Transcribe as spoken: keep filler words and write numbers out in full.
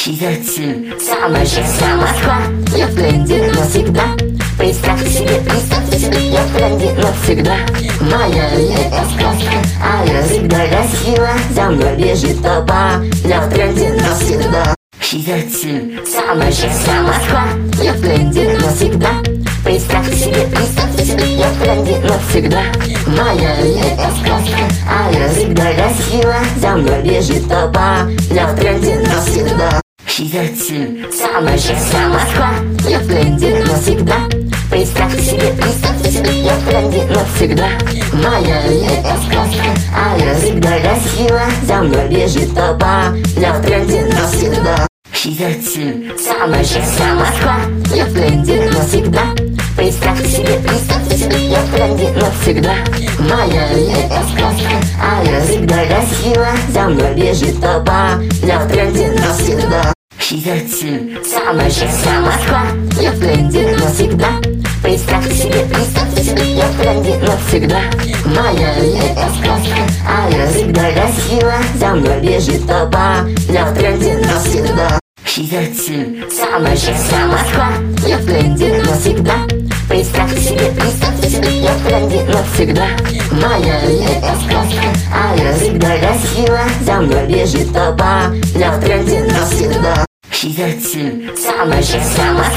Шизоцин, самая счастливая Москва. Я в тренде навсегда. Представьте себе, представьте себе, я в тренде навсегда. Моя летняя сказка, а я всегда красива. За мной бежит толпа, я в тренде навсегда. Шизоцин, самая счастливая Москва. Я в тренде навсегда. Представьте себе, представьте себе, я в тренде навсегда. Моя летняя сказка, а я всегда красива. За мной бежит толпа, я в тренде навсегда. Шизоцин, самая счастливая Москва. Я в тренде навсегда. Представьте себе, представьте себе, я в тренде навсегда. Моя летняя сказка, а я всегда красива. За мной бежит толпа, я в тренде навсегда. Шизоцин, самая счастливая Москва. Я в тренде навсегда. Представьте себе, представьте себе, я в тренде навсегда. Моя летняя сказка, а я всегда красива. За мной бежит толпа, я в тренде навсегда. Шизоцин, самая счастливая Москва. Я в тренде навсегда. Представьте себе, представьте себе, я в тренде навсегда. Моя летняя сказка, а я всегда красива. За мной бежит толпа, я в тренде навсегда. Шизоцин, самая счастливая Москва. Я в тренде навсегда. Представьте себе, представьте себе, я в тренде навсегда. Моя летняя сказка, а я всегда красива. За мной бежит толпа, я в тренде навсегда. Шизоцин, самая счастливая Москва.